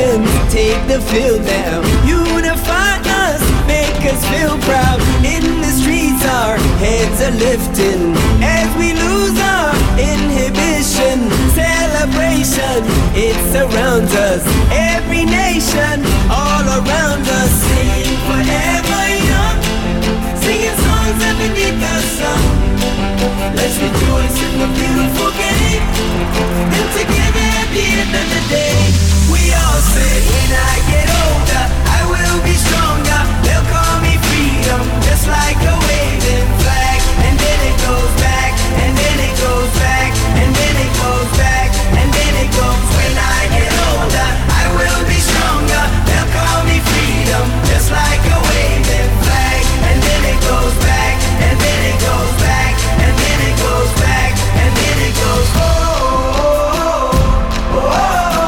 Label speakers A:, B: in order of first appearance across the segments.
A: champions take the field now. Unify us, make us feel proud. In the streets our heads are lifting as we lose our inhibition. Celebration, it surrounds us. Every nation, all around us. Sing forever young, singing songs underneath the sun. Let's rejoice in the beautiful game, and together at the end of the day, we all say, when I get older, I will be stronger. They'll call me freedom, just like a waving flag. And then it goes back, and then it goes back, and then it goes back, and then it goes. When I get older, I will be stronger. They'll call me freedom, just like a waving flag. And then it goes back, and then it goes back, and then it goes back, and then it goes. Oh, oh, oh,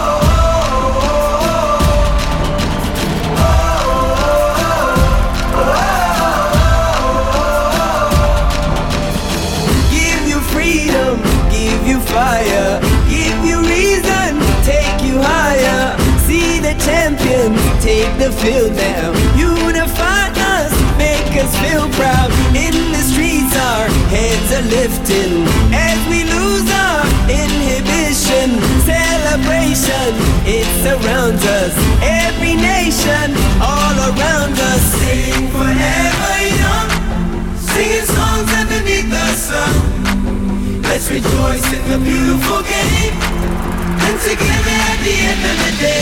A: give you freedom, give you fire, give you reason, take you higher. See the champions take the field now. Unify us, make us feel proud. In the streets our heads are lifting as we lose our inhibition. Celebration, it surrounds us. Every nation, all around us. Sing forever young, singing songs underneath the sun. Let's rejoice in the beautiful game, and together at the end of the day,